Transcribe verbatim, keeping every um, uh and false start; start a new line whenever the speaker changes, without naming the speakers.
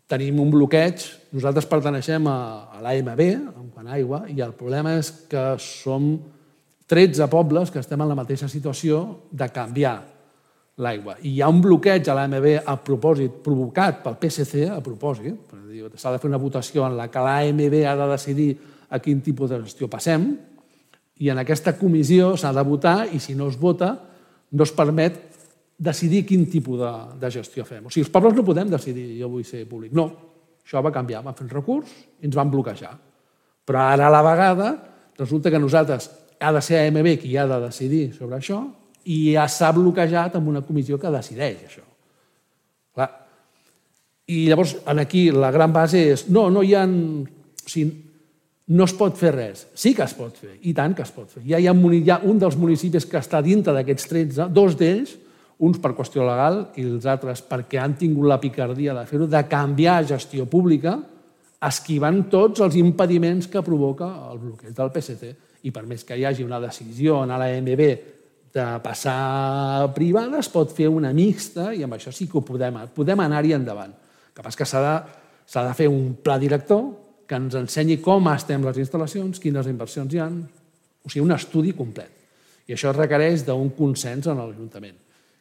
tenim un bloqueig, nosaltres perteneixem a l'A M B, en quant a aigua, i el problema és que som tretze pobles que estem en la mateixa situació de canviar l'aigua. I hi ha un bloqueig a l'A M B a propòsit, provocat pel P S C, a propòsit, s'ha de fer una votació en la que l'A M B ha de decidir a quin tipus de gestió passem, i en aquesta comissió s'ha de votar, i si no es vota, no es permet decidir quin tipus de gestió fem. O sigui, els pobles no podem decidir jo vull ser públic. No, això va canviar, van fer un recurs i ens van bloquejar. Però ara a la vegada resulta que nosaltres ha de ser A M B qui ha de decidir sobre això i ja s'ha bloquejat amb una comissió que decideix això. Clar. I llavors, aquí, la gran base és no, no hi ha... O sigui, no es pot fer res. Sí que es pot fer, i tant que es pot fer. Hi ha un dels municipis que està dintre d'aquests tretze, dos d'ells, uns per qüestió legal i els altres perquè han tingut la picardia de fer-ho, de canviar gestió pública, esquivant tots els impediments que provoca el bloqueig del P S C. I per més que hi hagi una decisió en l'A M B de passar privada, es pot fer una mixta i amb això sí que ho podem, podem anar-hi endavant. El que passa és que s'ha de, s'ha de fer un pla director que ens ensenyi com estem les instal·lacions, quines inversions hi ha, o sigui, un estudi complet. I això requereix d'un consens en l'Ajuntament.